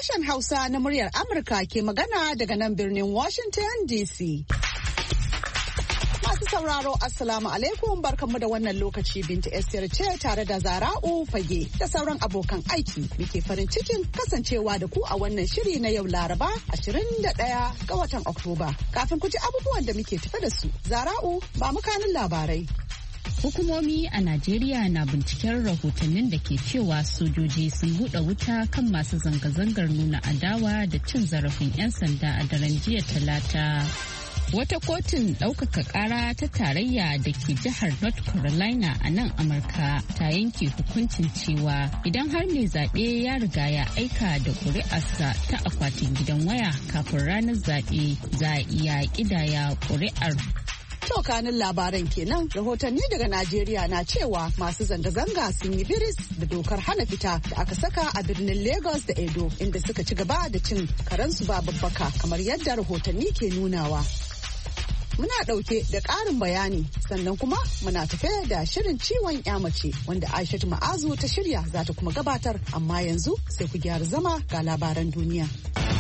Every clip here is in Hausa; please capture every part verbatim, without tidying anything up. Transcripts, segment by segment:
Sashen Hausa na muryar Amurka ke magana daga nan birnin Washington D C. Masu sauraro Assalamu alaikum barkanmu da wannan lokaci Binta Esther ce tare da Zara'u Fage da sauran abokan aiki muke farin cikin kasancewa da ku a wannan shiri na yau Laraba ashirin da ɗaya ga watan Oktoba. Kafin ku ji abubuwan da muke tafe da su, Zara'u ba mu kanin labarai. Hukumomi a Najeriya na binciken rahotannin da ke cewa sojoji sun buɗe wuta kan masu zanga-zangar nuna adawa da cin zarafin 'yan sanda a daren jiya Talata. Wata kotun ɗaukaka ƙara ta tarayya da ke jihar North Carolina a nan Amurka ta yanke hukuncin cewa idan har mai zaɓe ya riga ya aika da ƙuri'arsa ta akwatin gidan waya kafin ranar zaɓe za a iya ƙidaya ƙuri'ar. To kanin labaran kenan rahotanni daga Najeriya na cewa masu zanga-zanga sun yi biris da dokar hana fita da aka saka a birnin Lagos da Edo inda suka ci gaba da cin karensu ba babbaka kamar yadda rahotanni ke nunawa. Muna ɗauke da ƙarin bayani sannan kuma muna tafe da shirin ciwon mace wanda Aishatu Ma'azu ta shirya za ta kuma gabatar amma yanzu sai ku gyara zama ga labaran duniya.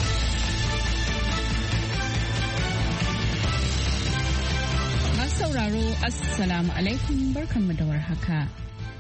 Sauraro Assalamu alaikum barkanmu da warhaka.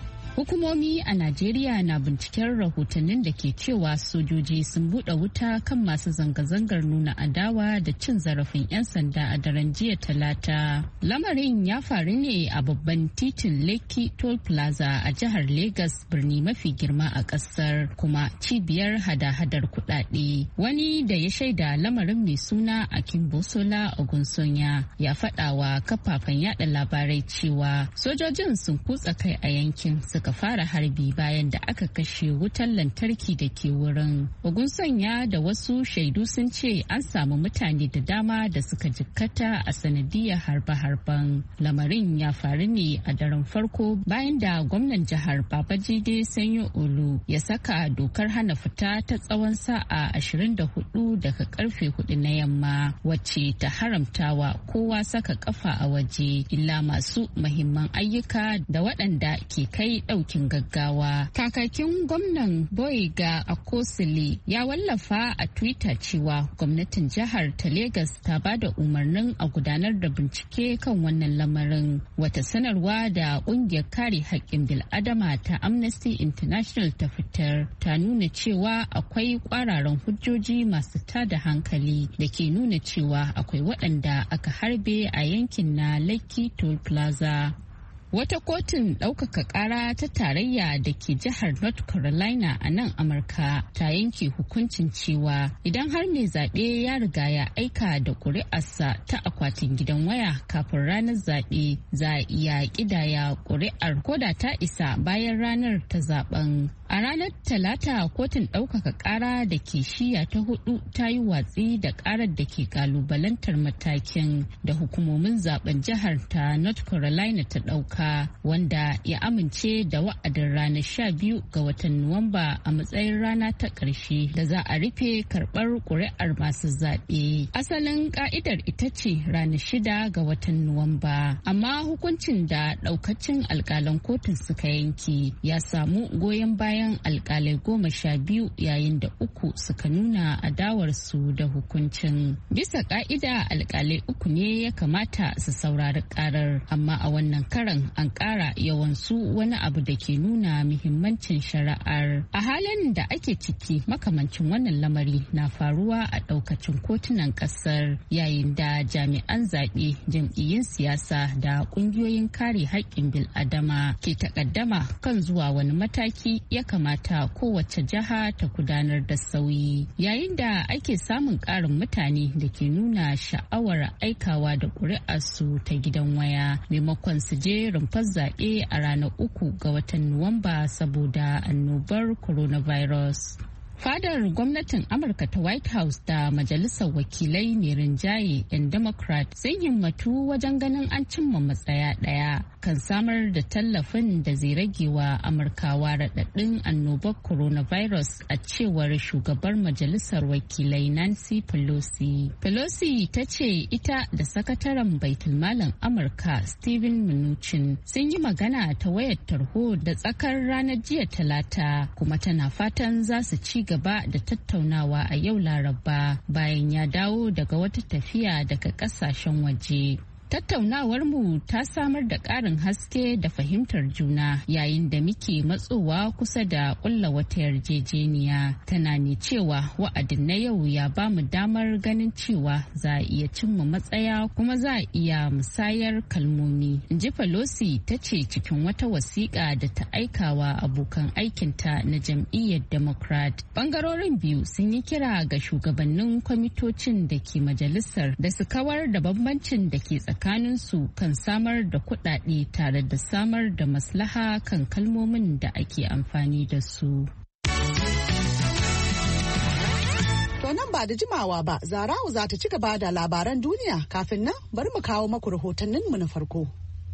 Hukumomi a Najeriya na binciken rahotannin da ke cewa sojoji sun buɗe wuta kan masu zanga-zangar nuna adawa da cin zarafin 'yan sanda a daren jiya Talata. Lamarin ya faru ne a babban titin Lekki Toll Plaza a jihar Legas, birni mafi girma a ƙasar kuma cibiyar hada-hadar kuɗaɗe. Wani da ya shaida lamarin mai suna Akinbosola Ogunsonya ya faɗawa kafafen yada labarai cewa sojojin sun kutsa kai a yankin suka fara harbi bayan da aka kashe wutar lantarki da ke wurin. Ogun sanya da wasu shaidu sun ce an samu mutane da dama da suka jikkata a sanadiyar harbe-harben. Lamarin ya faru ne a daren farko bayan da gwamnan jihar Babajide Sanyo-Olu ya saka dokar hana fita ta tsawon sa'a ashirin da hudu daga karfe hudu na yamma wacce ta haramtawa kowa saka kafa a waje illa masu mahimman ayyuka da waɗanda ke kai ɗaukin gaggawa. Kakakin gwamnan Boyega Akosile ya wallafa a Twitter cewa gwamnatin jihar ta Legas ta ba da umarnin a gudanar da bincike kan wannan lamarin. Wata sanarwa da ƙungiyar kare haƙƙin bil'adama ta Amnesty International ta fitar ta nuna cewa akwai ƙwararan hujjoji masu tada hankali da ke nuna cewa akwai waɗanda aka harbe a yankin na Lekki Toll Plaza. Wata kotun ɗaukaka ƙara ta tarayya da ke jihar North Carolina a nan Amurka ta yanke hukuncin cewa idan har mai zaɓe ya riga ya aika da ƙuri'arsa ta akwatin gidan waya kafin ranar zaɓe za a iya ƙidaya ƙuri'ar koda ta isa bayan ranar ta zaɓen. A ranar Talata kotun ɗaukaka ƙara da ke shiya ta hudu ta yi watsi da ƙarar da ke ƙalubalantar matakin da hukumomin zaben jihar ta North Carolina ta ɗauka wanda ya amince da wa'adin ranar sha biyu ga watan Nuwamba a matsayin rana ta ƙarshe da za a rufe karɓar ƙuri'ar masu zaɓe. Asalin ƙa'idar ita ce ranar shida ga watan Nuwamba, amma hukuncin da ɗaukacin alƙalan kotun suka yanke ya samu goyon baya bayan alkalai goma sha biyu yayin da uku suka nuna adawarsu da hukuncin. Bisa ka'ida alkalai uku ne ya kamata su saurari karar, amma a wannan karan an kara yawansu wani abu da ke nuna muhimmancin shari'ar. A halin da ake ciki makamancin wannan lamari na faruwa a daukacin kotunan kasar yayin da jami'an zaɓe, jam'iyyun siyasa da ƙungiyoyin kare haƙƙin bil'adama ke takaddama kan zuwa wani mataki ya kamata kowace jiha ta gudanar da sauyi, yayin da ake samun ƙarin mutane da ke nuna sha'awar aikawa da ƙuri'arsu ta gidan waya maimakon su je rumfar zaɓe a ranar uku ga watan Nuwamba saboda annobar coronavirus. Fadar gwamnatin Amurka ta White House da Majalisar Wakilai mai rinjaye 'yan Democrat sun himmatu wajen ganin an cimma matsaya ɗaya kan samar da tallafin da zai rage wa Amurkawa raɗaɗin annobar coronavirus a cewar shugabar Majalisar Wakilai Nancy Pelosi. Pelosi ta ce ita da sakataren Baitulmalin Amurka Steven Mnuchin sun yi magana ta wayar tarho da tsakar ranar jiya Talata kuma tana fatan za su ci gaba da tattaunawa a yau Laraba bayan ya dawo daga wata tafiya daga kasashen waje. Tattaunawarmu ta samar da ƙarin haske da fahimtar juna yayin da muke matsowa kusa da ƙulla wata yarjejeniya. Tana ne cewa wa'adin na yau ya ba mu damar ganin cewa za a iya cimma matsaya kuma za a iya musayar kalmomi. Inji Pelosi ta ce cikin wata wasiƙa da ta aikawa abokan aikinta na jam'iyyar Democrat. Bangarorin biyu sun yi kira ga shugabannin kwamitocin da ke majalisar da su kawar da bambancin da ke tsakanin tsakaninsu kan samar da kuɗaɗe tare da samar da maslaha kan kalmomin da ake amfani da su. To nan ba da jimawa ba, Zara'u za ta ci gaba da labaran duniya. Kafin nan bari mu kawo maku rahotanninmu na farko.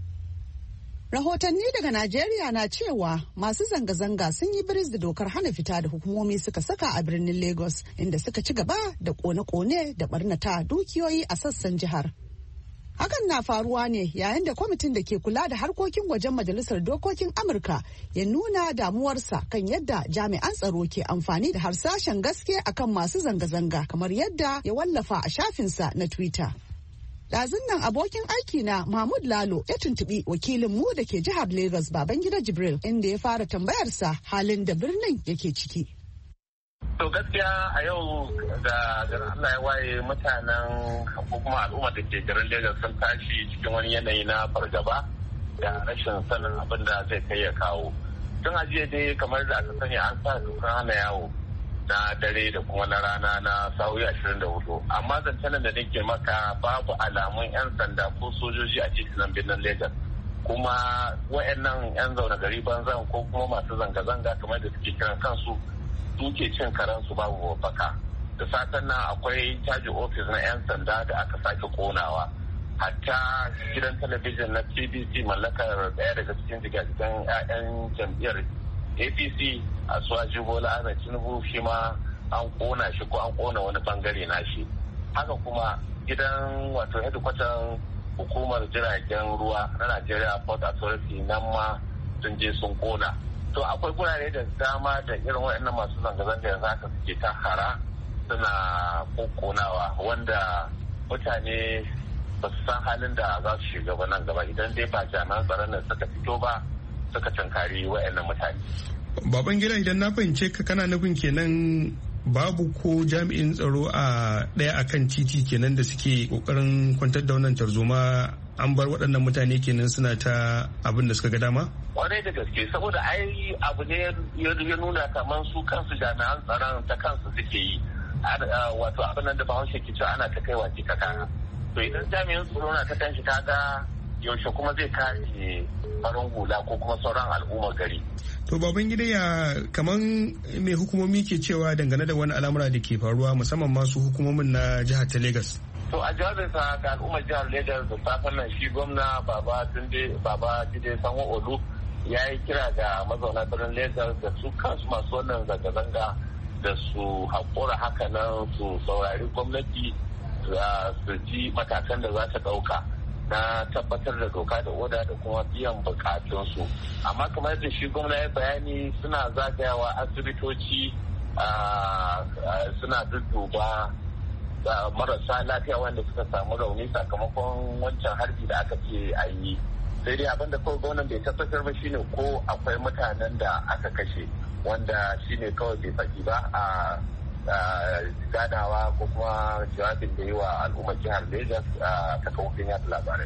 Rahotanni daga Najeriya na cewa masu zanga-zanga sun yi biris da dokar hana fita da hukumomi suka saka a birnin Lagos, inda suka ci gaba da kone-kone da barnata dukiyoyi a sassan jihar. Hakan na faruwa ne yayin da kwamitin da ke kula da harkokin wajen Majalisar Dokokin Amurka ya nuna damuwarsa kan yadda jami'an tsaro ke amfani da harsashen gaske akan masu zanga-zanga, kamar yadda ya wallafa a shafinsa na Twitter. Ɗazun nan abokin aiki na Mahmud Lalo ya tuntuɓi wakilinmu da ke jihar Lagos Babangida Jibril, inda ya fara tambayarsa halin da birnin yake ciki. To gaskiya a yau da Allah ya waye mutanen ko kuma al'umma da ke garin Lagos sun tashi cikin wani yanayi na fargaba da rashin sanin abin da zai kai ya kawo. Tun ajiye dai kamar da aka sani an sa dokar hana yawo na dare da kuma na rana na sa'o'i ashirin da hudu. Amma zancen da nake maka babu alamun 'yan sanda ko sojoji a cikin birnin Lagos. Kuma wa'annan 'yan zaune gari banzan ko kuma masu zanga-zanga kamar da suke kiran kansu duke cin karansu babu baka. Da satan nan akwai caji ofis na 'yan sanda da aka sake konawa. Hatta gidan talabijin na T B C mallakar daya daga cikin jigajigan 'ya'yan jam'iyyar A P C a Suwaji Bola Ahmed Tinubu shi ma an kona shi ko an kona wani bangare na shi. Haka kuma gidan wato hedikwatan hukumar jiragen ruwa na Nigeria Port Authority nan ma sun je sun kona. To akwai gurare da dama da irin waɗannan masu zanga-zanga yanzu haka suke ta hara suna kokonawa, wanda mutane ba su san halin da za su shiga ba nan gaba idan dai ba jami'an tsaron nan suka fito ba suka tunkari waɗannan mutane. Baban gida, idan na fahimce ka kana nufin kenan babu ko jami'in tsaro a ɗaya akan titi kenan da suke kokarin kwantar da wannan tarzoma, an bar waɗannan mutane kenan suna ta abin da suka ga dama? Kwarai da gaske, saboda ai abu ne ya nuna kamar su kansu jami'an tsaron ta kansu suke yi, wato abin nan da bahaushe ke cewa ana ta kai wace ka kana. To idan jami'in tsaro na ta kanshi kaga yaushe kuma zai kare farin hula ko kuma sauran al'ummar gari. To baban gida, ya kaman mai hukumomi ke cewa dangane da wani al'amura da ke faruwa musamman masu hukumomin na jihar ta Lagos? To a jawabinsa ga al'ummar jihar Lagos da safen nan shi gwamna Baba Tunde Baba Jide Sanwo-Olu ya yi kira ga mazauna birnin Lagos da su kansu masu wannan zanga-zanga da su haƙura haka nan su saurari gwamnati su ji matakan da za ta ɗauka na tabbatar da doka da oda da kuma biyan bukatunsu. Amma kamar da shi gwamna ya bayani suna zagayawa asibitoci suna dudduba marasa lafiya wanda suka samu rauni sakamakon wancan harbi da aka ce a yi. Sai dai abinda kawai gwamnan bai tabbatar ba shine ko akwai mutanen da aka kashe, wanda shine kawai bai faɗi ba a ganawa ko kuma jawabin da yi wa al'ummar jihar Lagos a kafofin yada labarai.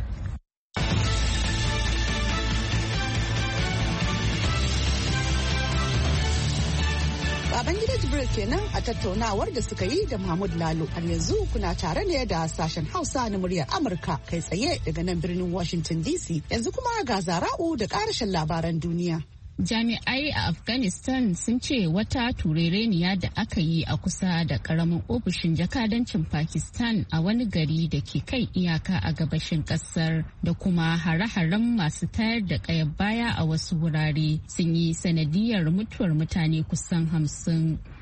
Babangida Jibril kenan a tattaunawar da suka yi da Mahmud Lalo. Har yanzu kuna tare ne da sashen Hausa na muryar Amurka kai tsaye daga nan birnin Washington D C. Yanzu kuma ga Zara'u da ƙarashin labaran duniya. Jami'ai a Afghanistan sun ce wata turereniya da aka yi a kusa da karamin ofishin jakadancin Pakistan a wani gari da ke kai iyaka a gabashin kasar da kuma hare-haren masu tayar da kayan baya a wasu wurare sun yi sanadiyar mutuwar mutane kusan hamsin.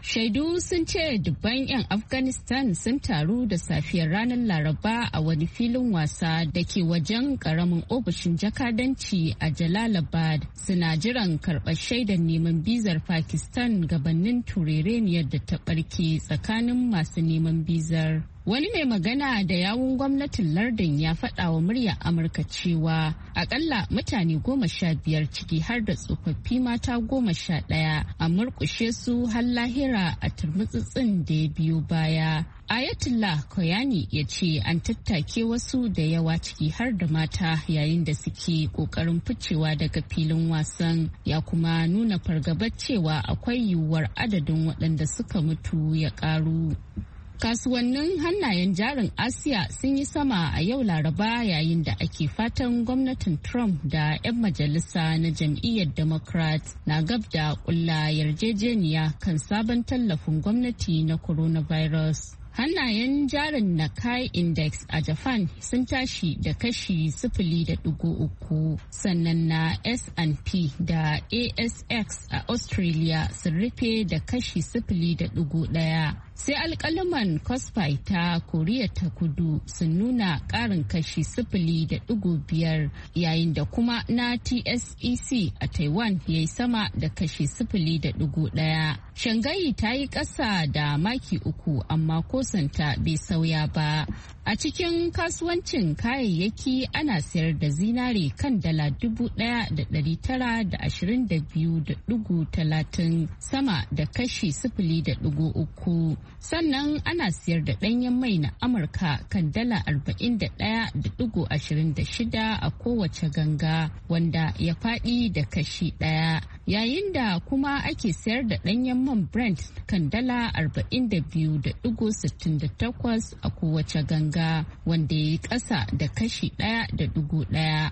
Shaidu sun ce dubban 'yan Afghanistan sun taru da safiyar ranar Laraba a wani filin wasa da ke wajen karamin ofishin jakadanci a Jalalabad suna jiran karɓar shaidar neman bizar Pakistan gabanin turereniyar da ta ɓarke tsakanin masu neman bizar. Wani mai magana da yawun gwamnatin lardin ya faɗa wa muryar Amurka cewa akalla mutane goma sha biyar ciki har da tsofaffi mata goma sha ɗaya a murƙushe su har lahira a turmutsutsun da ya biyo baya. Ayatollah Koyani ya ce an tattake wasu da yawa ciki har da mata yayin da suke ƙoƙarin ficewa daga filin wasan, ya kuma nuna fargabar cewa akwai yiwuwar adadin waɗanda suka mutu ya ƙaru. Kasuwannin hannayen jarin Asiya sun yi sama a yau Laraba yayin da ake fatan gwamnatin Trump da 'yan majalisa na jam'iyyar Democrat na gab da ƙulla yarjejeniya kan sabon tallafin gwamnati na coronavirus. Hannayen jarin Nikkei Index a Japan sun tashi da kashi sifili da ɗigo uku, sannan na S and P da A S X a Australia sun rufe da kashi sifili da ɗigo ɗaya. Sai alkalaman Kospi ta Koriya ta Kudu sun nuna ƙarin kashi sifili da ɗigo biyar, yayin da kuma na T S E C a Taiwan ya yi sama da kashi sifili da ɗigo ɗaya. Shanghai ta yi ƙasa da maki uku amma kosanta bai sauya ba. A cikin kasuwancin kayayyaki ana sayar da zinare kan dala dubu ɗaya da ɗari tara da ashirin da biyu da ɗigo talatin, sama da kashi sifili da ɗigo uku. Sannan ana siyar da ɗanyen mai na Amurka kan dala arba'in da ɗaya da ɗigo ashirin da shida a kowace ganga, wanda ya faɗi da kashi ɗaya. Yayin da kuma ake sayar da ɗanyen man Brent kan dala arba'in da biyu da ɗigo sittin da takwas a kowace ganga, wanda ya yi ƙasa da kashi ɗaya da ɗigo ɗaya.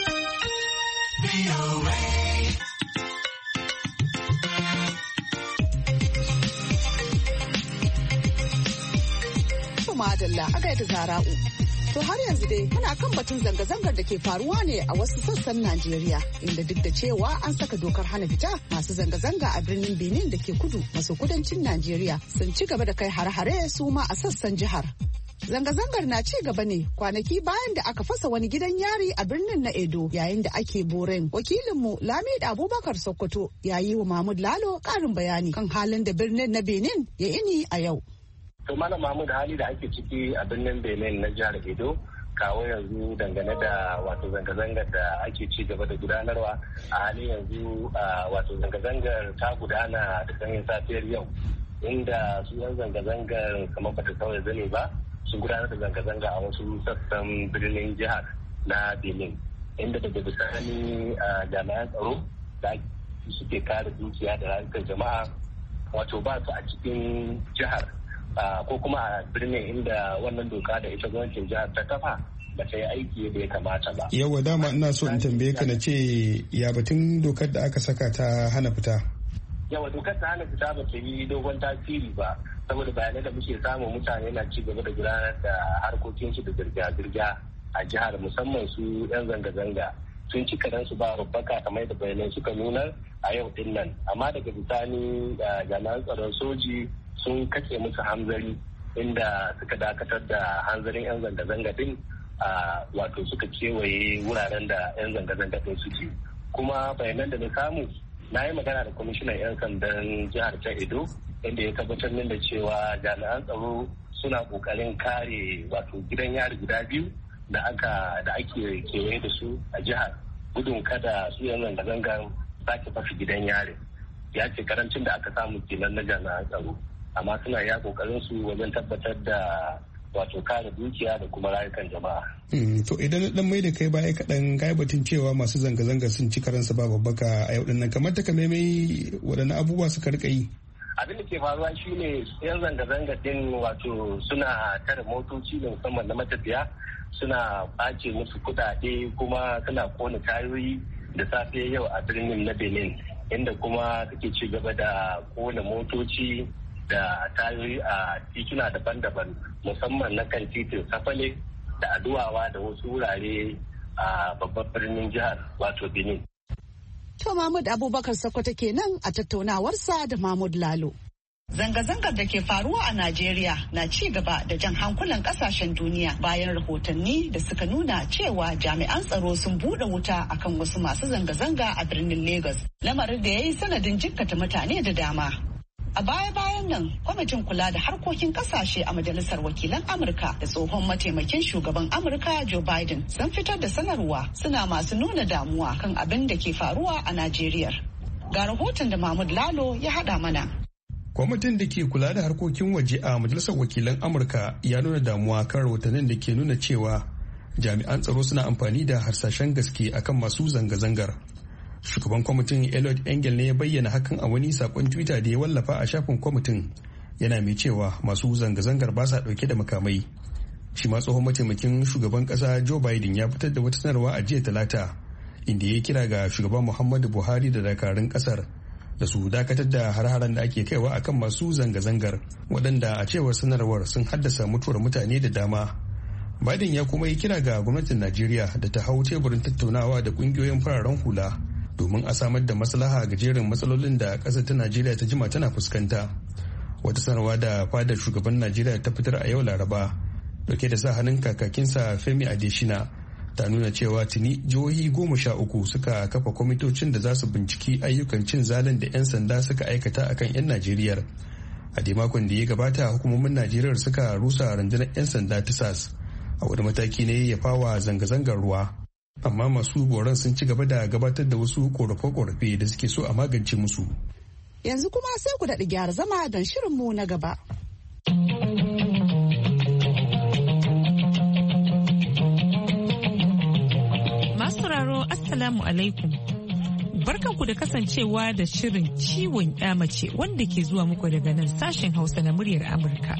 Madalla a gaida Zara'u. To har yanzu dai muna kan batun zanga-zangar da ke faruwa ne a wasu sassan Najeriya, inda duk da cewa an saka dokar hana fita, masu zanga-zanga a birnin Benin da ke kudu maso kudancin Najeriya sun ci gaba da kai hare-hare su ma a sassan jihar. Zanga-zangar na ci gaba ne kwanaki bayan da aka fasa wani gidan yari a birnin na Edo yayin da ake boren. Wakilinmu Lamid Abubakar Sokoto ya yi wa Mahmud Lalo ƙarin bayani kan halin da birnin na Benin ya ini a yau. To Malam Mahmud, hali da ake ciki a birnin Benin na jihar Edo kawo yanzu dangane da wato zanga-zangar da ake ci gaba da gudanarwa a halin yanzu wato zanga-zangar ta gudana da sanyin safiyar yau, inda su yan zanga-zangar kamar bata sauya zane ba sun gudanar da zanga-zanga a wasu sassan birnin jihar na Benin, inda daga bisani jami'an tsaro da suke kare dukiya da rayukan jama'a wato ba su a cikin jihar ko kuma a birnin inda wannan doka da ita gwamnatin jihar ta kafa ba ta yi aiki da ya kamata ba. Yawa dama ina so in tambaye ka na ce ya batun dokar da aka saka ta hana fita. Yawa dokar ta hana fita ba ta yi dogon tasiri ba, saboda bayanai da muke samu mutane na ci gaba da gudanar da harkokinsu da zirga-zirga a jihar, musamman su 'yan zanga-zanga sun ci karansu ba babbaka kamar da bayanai suka nuna a yau din nan, amma daga bisani jami'an tsaron soji sun kace musu hanzari inda suka dakatar da hanzarin 'yan zanga-zanga din wato suka kewaye wuraren da 'yan zanga-zanga din suke. Kuma bayanan da na samu, na yi magana da kwamishinan 'yan sandan jihar ta Edo inda ya tabbatar min da cewa jami'an tsaro suna kokarin kare wato gidan yari guda biyu da aka da ake kewaye da su a jihar, gudun kada su 'yan zanga-zangan sake fashi gidan yari. Ya ce karancin da aka samu kenan na jami'an tsaro, amma suna ya kokarin su wajen tabbatar da wato kare dukiya da kuma rayukan jama'a. To idan dan mai da kai baya kaɗan kai batun cewa masu zanga-zanga sun ci karansa ba babbaka a yau dinnan, kamar ta kamaimai waɗanne abubuwa suka rika yi? Abin da ke faruwa shine yan zanga-zanga din wato suna tare motoci da musamman na matafiya, suna ɓace musu kuɗaɗe kuma suna kona tayoyi da safe yau a birnin na Benin, inda kuma suke ci gaba da kona motoci da tayoyi a tituna daban-daban, musamman na kan titin Safale da Aduwawa da wasu wurare a babban birnin jihar wato Benin. To Mahmud Abubakar Sokoto kenan a tattaunawarsa da Mahmud Lalo. Zanga-zangar da ke faruwa a Najeriya na ci gaba da jan hankulan kasashen duniya bayan rahotanni da suka nuna cewa jami'an tsaro sun buɗe wuta akan wasu masu zanga-zanga a birnin Lagos, lamarin da ya yi sanadin jikkata mutane da dama. A baya-bayan nan, kwamitin kula da harkokin kasashe a Majalisar Wakilan Amurka da tsohon mataimakin shugaban Amurka Joe Biden sun fitar da sanarwa suna masu nuna damuwa kan abin da ke faruwa a Najeriya. Ga rahoton da Mahmud Lalo ya haɗa mana. Kwamitin da ke kula da harkokin waje a Majalisar Wakilan Amurka ya nuna damuwa kan rahotannin da ke nuna cewa jami'an tsaro suna amfani da harsashen gaske akan masu zanga-zangar. Shugaban kwamitin Eliot Engel ne ya bayyana hakan a wani sakon Twitter da ya wallafa a shafin kwamitin, yana mai cewa masu zanga-zangar ba sa dauke da makamai. Shi ma tsohon mataimakin shugaban kasa Joe Biden ya fitar da wata sanarwa a jiya Talata, inda ya kira ga shugaban Muhammadu Buhari da dakarun kasar da su dakatar da har-haren da ake kaiwa akan masu zanga-zangar, waɗanda a cewar sanarwar sun haddasa mutuwar mutane da dama. Biden ya kuma yi kira ga gwamnatin Najeriya da ta hau teburin tattaunawa da ƙungiyoyin fararen hula domin a samar da maslaha ga jerin matsalolin da ƙasar ta Najeriya ta jima tana fuskanta. Wata sanarwa da fadar shugaban Najeriya ta fitar a yau Laraba, dauke da sa hannun kakakinsa Femi Adesina, ta nuna cewa tuni jihohi goma sha uku suka kafa kwamitocin da za su binciki ayyukan cin zalin da 'yan sanda suka aikata akan 'yan Najeriya. A dai makon da ya gabata, hukumomin Najeriya suka rusa rundunar 'yan sanda ta S A S a wani mataki ne ya fawa zanga-zangar ruwa. Amma masu boran sun ci gaba da gabatar da wasu korafe-korafe da suke so a magance musu. Yanzu kuma sai ku daɗi gyara zama don shirinmu na gaba. Assalamu alaikum. Barkanku da kasancewa da shirin ciwon mace wanda ke zuwa muku daga nan sashen Hausa na muryar Amurka.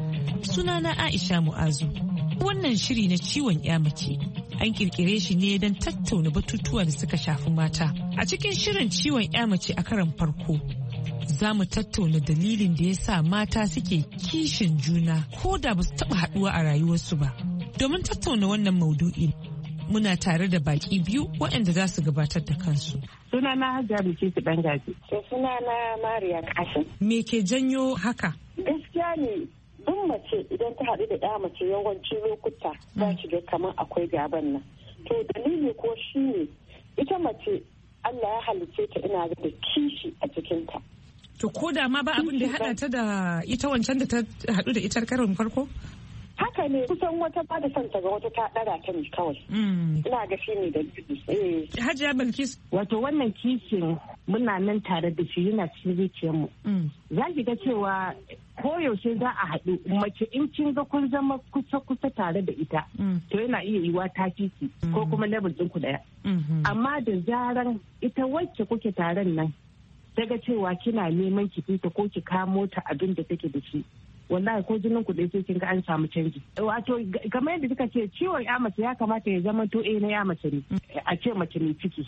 Sunana Aisha Mu'azu. Wannan shiri na ciwon mace an kirkire shi ne don tattauna batutuwa da suka shafi mata. A cikin shirin ciwon mace a karon farko, za mu tattauna dalilin da ya sa mata suke kishin juna ko da ba su taɓa haɗuwa a rayuwarsu ba. Domin tattauna wannan maudu'i, muna tare da baki biyu waɗanda za su gabatar da kansu. Sunana Hajiya Bilkisu Dangaji. To sunana Mariya Kashin. Me ke janyo haka? Gaskiya ne, duk mace idan ta haɗu da ɗaya mace yawancin lokuta za ki ga kamar akwai gaban nan. To dalili ko shi ne, ita mace Allah ya halicce ta ina da kishi a jikinta. To ko da ma ba abin da ya haɗa ta da ita wancan da ta haɗu da ita karon farko? Haka ne, kusan wata ba da son ta ga wata ta ɗara ta ne kawai. Ina ga shi ne da eh. Hajiya Bilkis. Wato wannan kishin muna nan tare da shi yana cikin zuciyarmu. Za ki ga cewa koyaushe za a haɗu mace in kin ga kun zama kusa-kusa tare da ita. To yana iya yiwa ta kiki ko kuma level ɗinku ɗaya. Amma da zaran ita wacce kuke taron nan, daga cewa kina neman ki fita ko ki kamo ta abin da take da shi. Wallahi ko jinin ku dai sai kin ga an samu canji. Wato kamar yadda kika ce ciwon ya mace ya kamata ya zama to eh na ya mace ne. A ce mace mai ciki.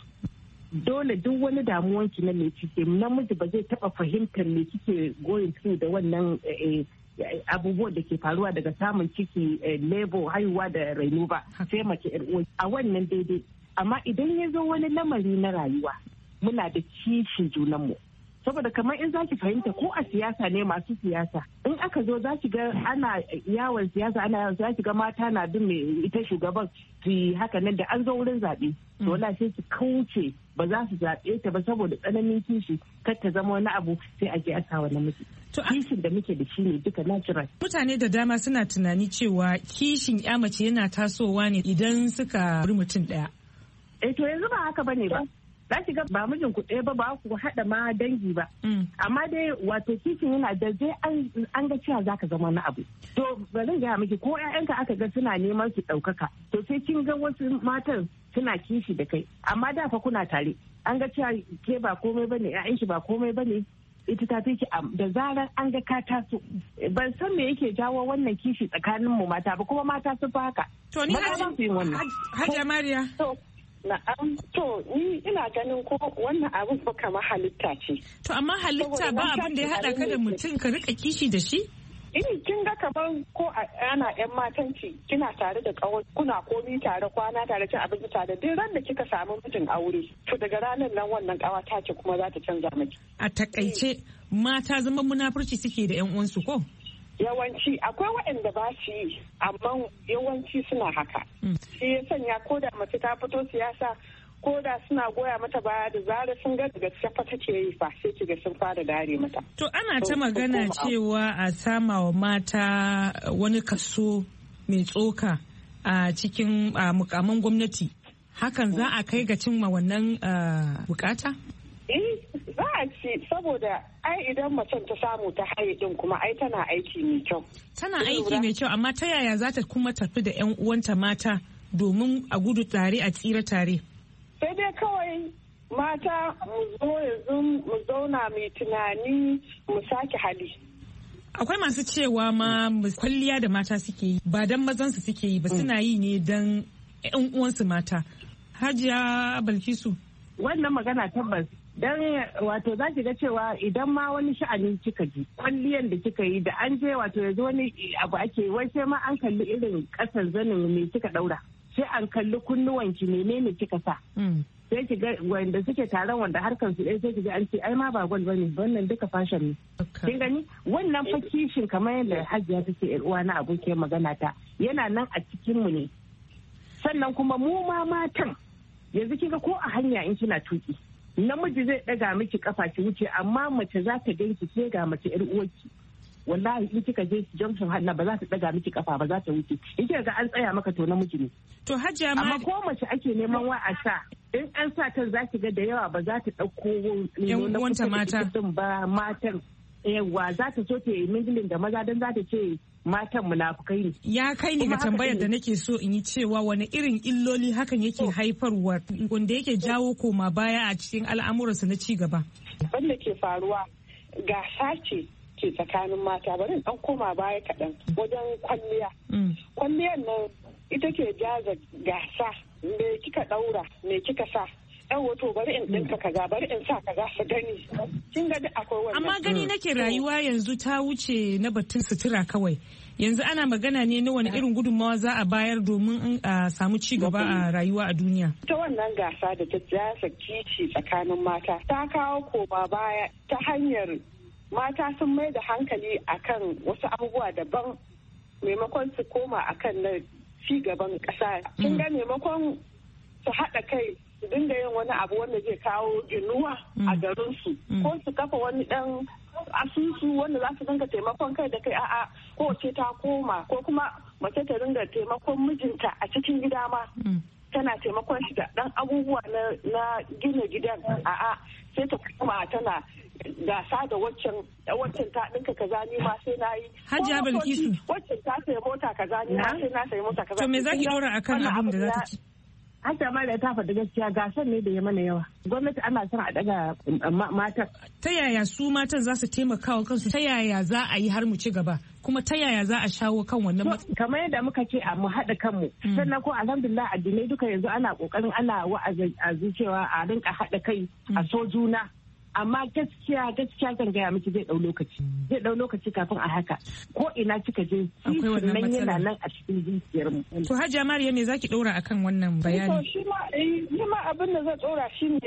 Dole duk wani damuwan ki na mai ciki namiji ba zai taba fahimtar me kike going through da wannan abubuwan da ke faruwa daga samun ciki, labor, haihuwa da raino ba. Sai mace a wannan daidai. Amma idan ya zo wani lamari na rayuwa muna da kishin junanmu. Saboda kamar in za ki fahimta ko a siyasa ne masu siyasa in aka zo za ki ga ana yawon siyasa ana yawon za ki ga mata na bin mai ita shugaban su yi haka nan da an zo wurin zaɓe to wala sai su kauce ba za su zaɓe ta ba saboda tsananin kishi kar ta zama wani abu sai a je a sa wani miji. Kishin da muke da shi ne duka natural. Mutane da dama suna tunani cewa kishin ya mace yana tasowa ne idan suka buri mutum ɗaya. Eh to yanzu ba haka bane ba. Za ki ga ba mijin ku ɗaya ba ba ku haɗa ma dangi ba. Amma dai wato kishin yana da zai an ga cewa za ka zama na abu. To bari ga miki ko ƴaƴanka aka ga suna neman su ɗaukaka. To sai kin ga wasu matan suna kishi da kai. Amma da fa kuna tare. An ga cewa ke ba komai bane ƴaƴan shi ba komai bane. Ita ta fi ki da zarar an ga ka taso. Ban san me yake jawo wannan kishi tsakanin mu mata ba kuma mata sun fi haka. To ni Hajiya Mariya. Na'am, to ni ina ganin ko wannan abin ba kamar halitta ce. To amma halitta ba abin da ya haɗa ka da mutum ka rika kishi da shi? in kin ga kamar ko ana yan matanci kina tare da kawai kuna komi tare kwana tare cin abinci tare duk ran da kika samu mijin aure to daga ranar nan wannan kawa ta ce kuma za ta canza miki. A takaice mata zama munafurci suke da yan uwansu ko? Yawanci akwai waɗanda ba su yi amma yawanci suna haka. Shi ya sanya ko da mace ta fito siyasa ko da suna goya mata baya da zarar sun ga daga gaskiya take yi fa sai kiga sun fara dare mata. To ana ta magana cewa a sama wa mata wani kaso mai tsoka a cikin mukaman gwamnati. Hakan za a kai ga cimma wannan bukata? Eh za a ce saboda ai idan macen ta samu ta haye din kuma ai tana aiki mai kyau. Tana aiki mai kyau amma ta yaya za ta kuma tafi da 'yan uwanta mata domin a gudu tare a tsira tare? Sai dai kawai mata mu zo yanzu mu zauna mai tunani mu sake hali. Akwai masu cewa ma kwalliya da mata suke yi ba dan mazan su suke yi ba suna yi ne dan 'yan uwansu mata. Hajiya Balkisu. Wannan magana tabbas dan wato za ki ga cewa idan ma wani sha'ani kika ji kwalliyan da kika yi da an je wato yanzu wani abu ake wai sai ma an kalli irin kasar zanin me kika daura sai an kalli kunnuwanki menene kika sa sai ki ga wanda suke taron wanda harkar su ɗaya sai ki ga an ce ai ma ba gwal bane wannan duka fashion ne kin gani wannan fa kishin kamar yadda Hajiya take yar uwa na abokiyar magana ta yana nan a cikin mu ne sannan kuma mu ma matan yanzu kika ko a hanya in kina tuki namiji zai daga miki kafa ki wuce amma mace za ta ganki sai ga mace yar uwarki wallahi in kika je junction hanna ba za ta daga miki kafa ba za ta wuce in kika ga an tsaya maka to namiji ne to Hajiya ma amma ko mace ake neman wa a sa in an sa ta za ki ga da yawa ba za ta dauko yan uwanta mata ba matan yawa za ta so ta yi mingilin da maza dan za ta ce matan munafukai ne. Ya kai ni ga tambayar da nake so in yi cewa wani irin illoli hakan yake haifarwa wanda yake jawo koma baya a cikin al'amuransu na ci gaba. Wanda ke faruwa gasa ce ke tsakanin mata bari in dan koma baya kaɗan wajen kwalliya. Kwalliyar nan ita ke jaza gasa me kika ɗaura me kika sa. Yan wato bari in ɗinka kaza bari in sa kaza su gani. Kin ga akwai wannan. Amma gani nake rayuwa yanzu ta wuce na batun sutura kawai. Yanzu ana magana ne na wani irin gudunmawa za a bayar domin a samu ci gaba a rayuwa a duniya. Ta wannan gasa da ta jasa kici tsakanin mata ta kawo koma baya ta hanyar mata sun mai da hankali akan wasu abubuwa daban maimakon su koma akan na ci gaban ƙasa. Kin ga maimakon su haɗa kai su dinga yin wani abu wanda zai kawo ginuwa a garinsu ko su kafa wani ɗan asusu wanda za su dinga taimakon kai da kai a'a ko ce ta koma ko kuma mace ta dinga taimakon mijinta a cikin gida ma tana taimakon shi da dan abubuwa na gina gidan a'a sai ta koma tana gasa da waccan waccan ta dinka kaza ni ma sai na yi Hajiya Bilkisu waccan ta sayi mota kaza ni ma sai na sayi mota kaza to me zaki dora akan abin da za ta ci Hajja ma da ta faɗi gaskiya gasar ne da ya mana yawa. Gwamnati ana son a daga matan. Ta yaya su matan za su taimaka wa kansu? Ta yaya za a yi har mu ci gaba? Kuma ta yaya za a shawo kan wannan matsalar? Kamar yadda muka ce a mu haɗa kanmu. Sannan ko alhamdulillah addinai duka yanzu ana ƙoƙarin ana wa'azi cewa a rinka haɗa kai a so juna. Amma gaskiya gaskiya zan gaya miki zai dau lokaci zai dau lokaci kafin a haka ko ina kika je kishin nan yana nan a cikin zuciyar mu. To Hajiya Mariya me zaki ɗora akan wannan bayani? To shi ma shi ma abin da zai ɗora shine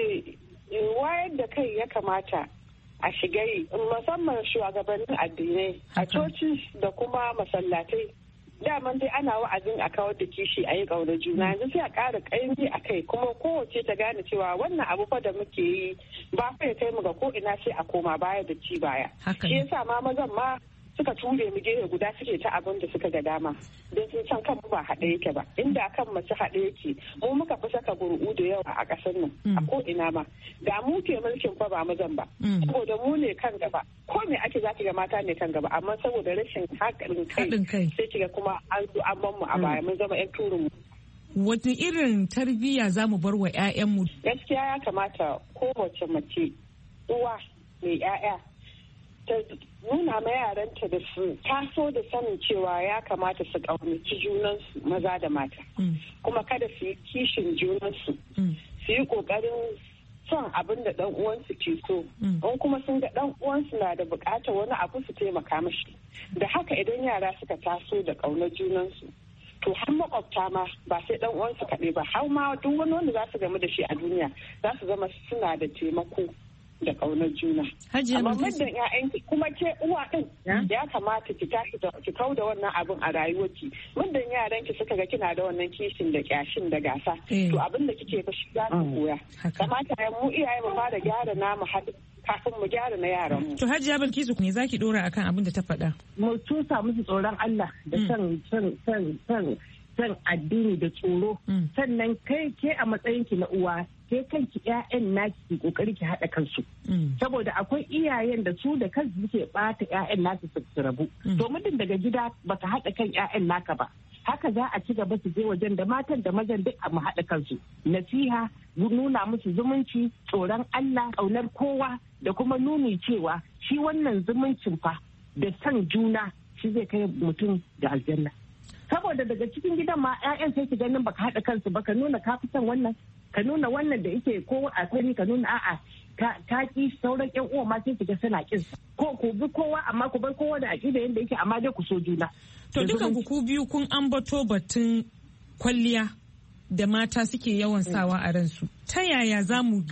wayar da kai ya kamata a shiga yi musamman shugabannin addinai a coci da kuma masallatai. Daman dai ana wa'azin a kawar da kishi a yi ƙaunar juna yanzu sai a ƙara ƙaimi a kai kuma kowace ta gane cewa wannan abu fa da muke yi ba fa ya kai mu ga ko ina sai a koma baya da ci baya. Shi yasa ma mazan ma suka ture mu gefe guda suke ta abin da suka ga dama don sun san kanmu ba haɗe yake ba inda kan mace haɗe yake mu muka fi saka gurgu da yawa a ƙasar nan a ko ina ma da mu ke mulkin fa ba mazan ba saboda mu ne kan gaba ko me ake zaki ga mata ne kan gaba amma saboda rashin haƙarin kai sai kiga kuma an zo an ban mu a baya mun zama 'yan turin mu. Wata irin tarbiyya za mu bar wa 'ya'yanmu? Gaskiya ya kamata kowace mace uwa mai 'ya'ya ta nuna ma yaranta da su taso da sanin cewa ya kamata su ƙaunaci junansu maza da mata kuma kada su yi kishin junansu su yi ƙoƙarin son abin da dan uwansu ke so, in kuma sun ga dan uwansu na da bukatar wani abu su taimaka mashi. Da haka idan yara suka taso da ƙaunar junansu, to har makwabta ma ba sai dan uwansu kaɗai ba, har ma duk wani wanda za su gamu da shi a duniya za su zama suna da taimako da ƙaunar juna. Amma muddin ƴaƴanki kuma ke uwa ɗin ya kamata ki tashi ki kau da wannan abin a rayuwarki. Muddin yaranki suka ga kina da wannan kishin da kyashin da gasa, to abin da kike fa shi za su koya. Kamata mu iyaye mu fara gyara namu hadin kafin mu gyara na yaran mu. To Hajiya Bilkisu me zaki dora akan abin da ta faɗa? Mu tusa musu tsoron Allah da san san san san san addini da tsoro. Sannan kai ke a matsayin ki na uwa, ke kanki ƴaƴan naki ki kokari ki haɗa kansu. Saboda akwai iyayen da su da kansu suke ɓata ƴaƴan nasu su rabu. To mutum daga gida baka haɗa kan ƴaƴan naka ba, haka za a ci gaba su je wajen da matan da mazan duk a mu haɗa kansu. Nasiha, nuna musu zumunci, tsoron Allah, ƙaunar kowa da kuma nuni cewa shi wannan zumuncin fa da san juna shi zai kai mutum da aljanna. Saboda daga cikin gidan ma 'ya'yan sai ki ganin baka haɗa kansu ba, ka nuna ka fi son wannan, ka nuna wannan da yake ko a sani, ka nuna a'a ta ki sauran ƴan uwa ma sai ki ga suna kin ko ku bi kowa amma ku bar kowa da aƙida yanda yake, amma dai ku so juna. To dukan ku biyu kun ambato batun kwalliya da mata suke yawan sawa a ransu. Ta yaya za mu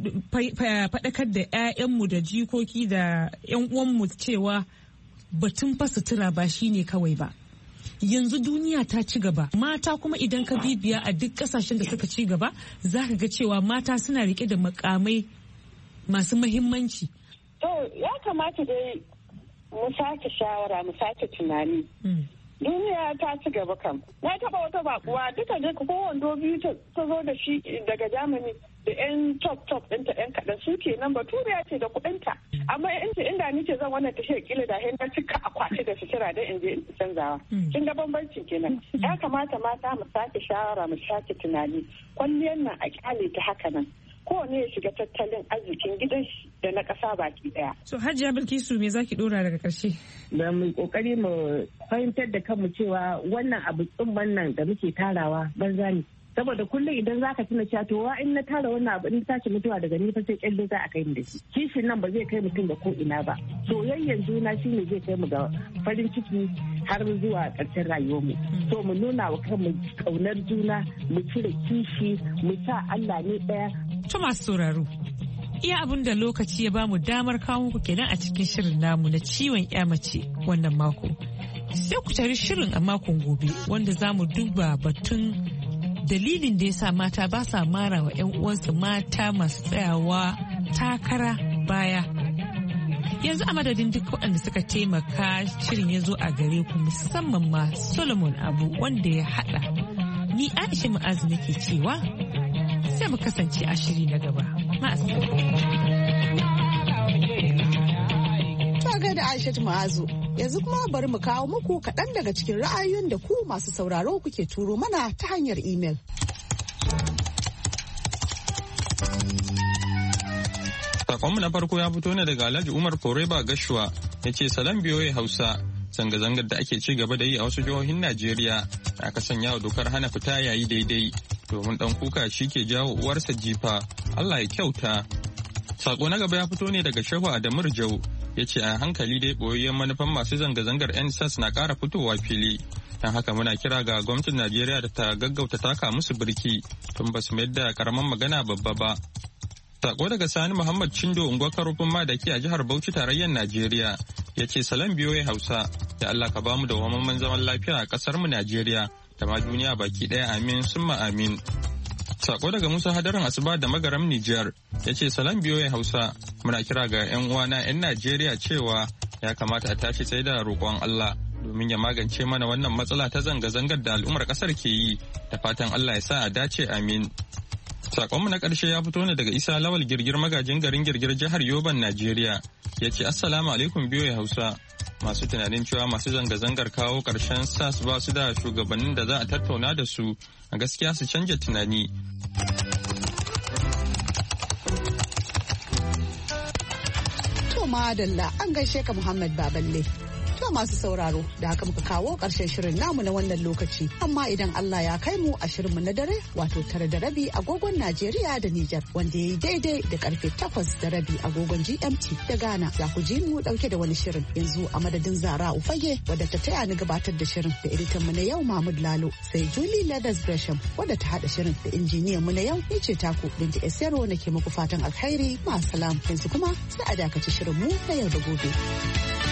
faɗakar da 'ya'yanmu da jikoki da 'yan uwanmu cewa batun fa sutura ba shine kawai ba? Yanzu duniya ta ci gaba, mata kuma idan ka bibiya a duk kasashen da suka ci gaba za ka ga cewa mata suna rike da makamai masu mahimmanci. To ya kamata dai mu sake shawara, mu sake tunani. Duniya ta ci gaba kam. Na taba wata bakuwa duka duka ko wando biyu ta zo da shi daga Germany da yan top top ɗinta yan kaɗan su ke nan baturiya ce da kuɗinta. Amma inda ni ce zan wannan tashiyar kila da hin na cika akwati da sutura don in je in canzawa. Kin ga bambanci kenan. Ya kamata mata mu sake shawara, mu sake tunani. Kwalliyar nan a kyale ta haka nan. Kowane ya shiga tattalin arzikin gidan da na ƙasa baki ɗaya. So Hajiya Bilkisu me zaki ɗora daga ƙarshe? Da mu kokari mu fahimtar da kanmu cewa wannan abu tsumman nan da muke tarawa banza ne. Saboda kullum idan zaka tuna cewa to wa in na tara wannan abu in tashi mutuwa daga ni fa sai kyalle za a kai mu da shi. Kishin nan ba zai kai mutum da ko ina ba. Soyayyen juna shine zai kai mu ga farin ciki har zuwa ƙarshen rayuwarmu. So mu nuna wa kanmu ƙaunar juna, mu cire kishi, mu sa Allah ne ɗaya. To masu sauraro, iya abin da lokaci ya bamu damar kawo muku kenan a cikin shirin namu na ciwon ya mace wannan mako. Sai ku tari shirin a makon gobe wanda za mu duba batun dalilin da ya sa mata ba sa mara wa 'yan uwansu mata masu tsayawa takara baya. Yanzu a madadin duk waɗanda suka taimaka shirin ya zo a gare ku, musamman ma Solomon Abu wanda ya haɗa. Ni Aisha Mu'azu nake cewa sai mu kasance a shiri na gaba. Ta gaida Aisha Mu'azu. Yanzu kuma bari mu kawo muku kaɗan daga cikin ra'ayoyin da ku masu sauraro kuke turo mana ta hanyar imel. Sakonmu na farko ya fito ne daga Alhaji Umar Foreba Gashuwa, ya ce salam biyoyi Hausa. Zanga-zangar da ake ci gaba da yi a wasu jihohin Najeriya da aka sanya wa dokar hana fita yayi daidai, domin dan kuka shi ke jawo uwarsa jifa. Allah ya kyauta. Sako na gaba ya fito ne daga Shehu Adamu Rijau, ya ce a hankali dai boyayyen manufan masu zanga-zangar N S A S na ƙara fitowa fili. Don haka muna kira ga gwamnatin Najeriya da ta gaggauta taka musu birki tun ba su mayar da karaman magana babba ba. Sako daga Sani Muhammad Chindo unguwar Karofin Madaki a jihar Bauchi tarayyar Najeriya, ya ce salam biyoyi Hausa, da Allah ka bamu da wamman zaman lafiya a kasar mu Najeriya da ma duniya baki daya, amin summa amin. Sako daga Musa Hadarin Asuba da Magaram Nijar, ya ce salam biyoyi Hausa, muna kira ga 'yan uwana 'yan Najeriya cewa ya kamata a tashi sai da roƙon Allah domin ya magance mana wannan matsala ta zanga-zangar da al'ummar kasar ke yi, da fatan Allah ya sa a dace, amin. Sakonmu na ƙarshe ya fito ne daga Isa Lawal Girgir magajin garin Girgir jihar Yoban Najeriya, ya ce assalamu alaikum biyoyi Hausa. Masu tunanin cewa masu zanga-zangar kawo ƙarshen S A S ba su da shugabannin da za a tattauna da su, a gaskiya su canja tunani. To madalla, an gaishe ka Muhammad Baballe. To masu sauraro da haka muka kawo ƙarshen shirin namu na wannan lokaci. Amma idan Allah ya kai mu a shirinmu na dare wato tare da rabi agogon Najeriya da Nijar wanda ya yi daidai da karfe takwas da rabi agogon G M T da Ghana za ku ji mu dauke da wani shirin yanzu a madadin Zara Ufage wadda ta taya ni gabatar da shirin da editan mu na yau Mahmud Lalo sai Julie Leathers Gresham wadda ta hada shirin da injiniyan mu na yau ni ce taku Binta Esero nake muku fatan alkhairi ma salam yanzu kuma sai a dakaci shirin mu na yau da gobe.